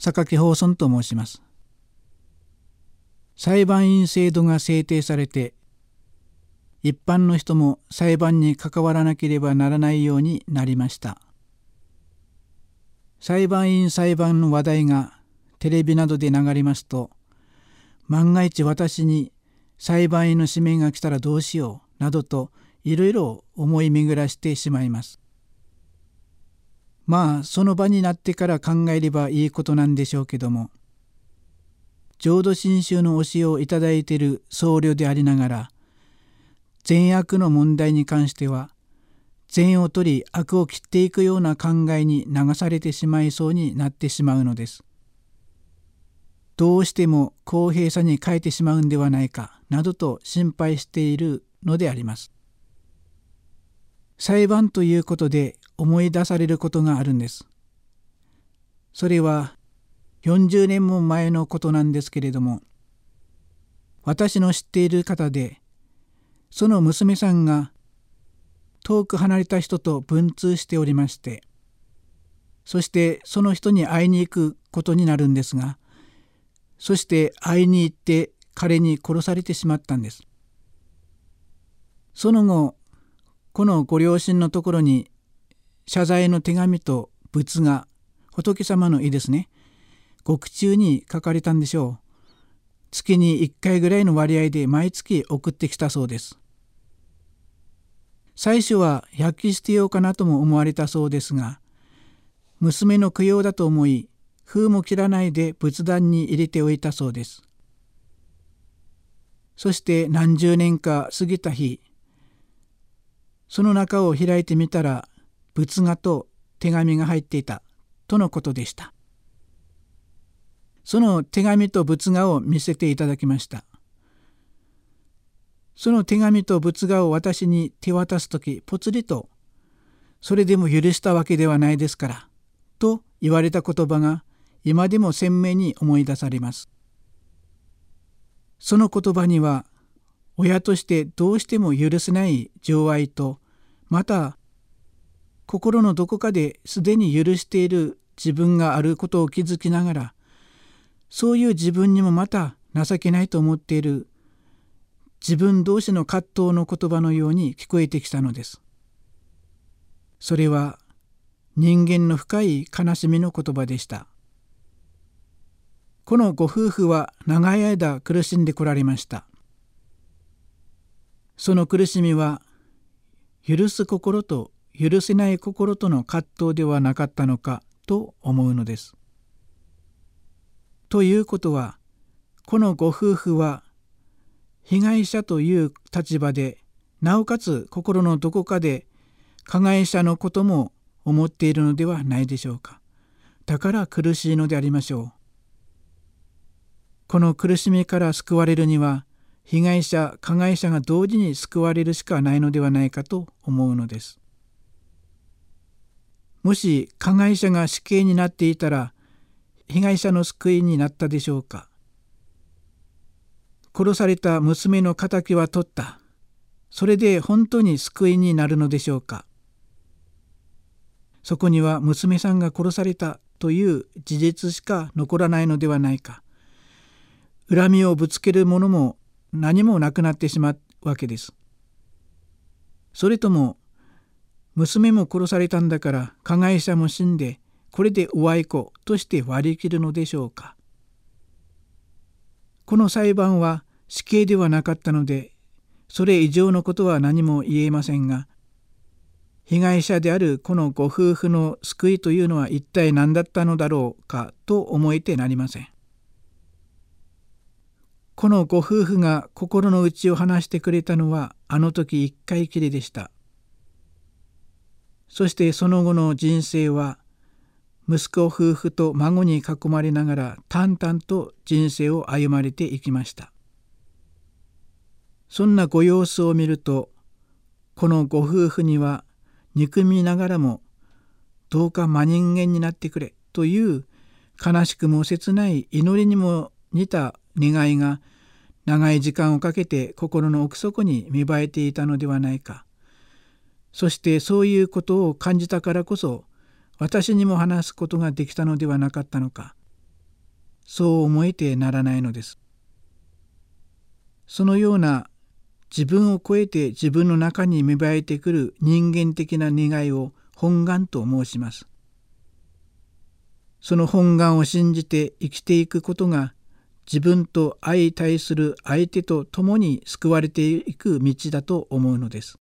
榊法尊と申します。裁判員制度が制定されて、一般の人も裁判に関わらなければならないようになりました。裁判員裁判の話題がテレビなどで流れますと、万が一私に裁判員の指名が来たらどうしようなどといろいろ思い巡らしてしまいます。まあその場になってから考えればいいことなんでしょうけども、浄土真宗の教えをいただいている僧侶でありながら、善悪の問題に関しては善を取り悪を切っていくような考えに流されてしまいそうになってしまうのです。どうしても公平さに変えてしまうんではないかなどと心配しているのであります。裁判ということで思い出されることがあるんです。それは40年も前のことなんですけれども、私の知っている方で、その娘さんが遠く離れた人と文通しておりまして、そしてその人に会いに行くことになるんですが、そして会いに行って彼に殺されてしまったんです。その後、このご両親のところに謝罪の手紙と仏画、仏様の絵ですね、獄中に書かれたんでしょう。月に1回ぐらいの割合で毎月送ってきたそうです。最初は焼き捨てようかなとも思われたそうですが、娘の供養だと思い、封も切らないで仏壇に入れておいたそうです。そして何十年か過ぎた日、その中を開いてみたら仏画と手紙が入っていたとのことでした。その手紙と仏画を見せていただきました。その手紙と仏画を私に手渡すとき、ぽつりと、それでも許したわけではないですから、と言われた言葉が今でも鮮明に思い出されます。その言葉には、親としてどうしても許せない情愛と、また心のどこかですでに許している自分があることを気づきながら、そういう自分にもまた情けないと思っている自分同士の葛藤の言葉のように聞こえてきたのです。それは人間の深い悲しみの言葉でした。このご夫婦は長い間苦しんでこられました。その苦しみは許す心と許せない心との葛藤ではなかったのかと思うのです。ということは、このご夫婦は被害者という立場で、なおかつ心のどこかで加害者のことも思っているのではないでしょうか。だから苦しいのでありましょう。この苦しみから救われるには、被害者、加害者が同時に救われるしかないのではないかと思うのです。もし加害者が死刑になっていたら、被害者の救いになったでしょうか。殺された娘の仇は取った。それで本当に救いになるのでしょうか。そこには娘さんが殺されたという事実しか残らないのではないか。恨みをぶつけるものも何もなくなってしまうわけです。それとも、娘も殺されたんだから加害者も死んで、これでおあいことして割り切るのでしょうか。この裁判は死刑ではなかったので、それ以上のことは何も言えませんが、被害者であるこのご夫婦の救いというのは一体何だったのだろうかと思えてなりません。このご夫婦が心の内を話してくれたのはあの時一回きりでした。そしてその後の人生は、息子夫婦と孫に囲まれながら淡々と人生を歩まれていきました。そんなご様子を見ると、このご夫婦には憎みながらも、どうか真人間になってくれという悲しくも切ない祈りにも似た願いが長い時間をかけて心の奥底に芽生えていたのではないか。そしてそういうことを感じたからこそ、私にも話すことができたのではなかったのか。 そう思えてならないのです。そのような自分を超えて自分の中に芽生えてくる人間的な願いを本願と申します。その本願を信じて生きていくことが自分と相対する相手と共に救われていく道だと思うのです。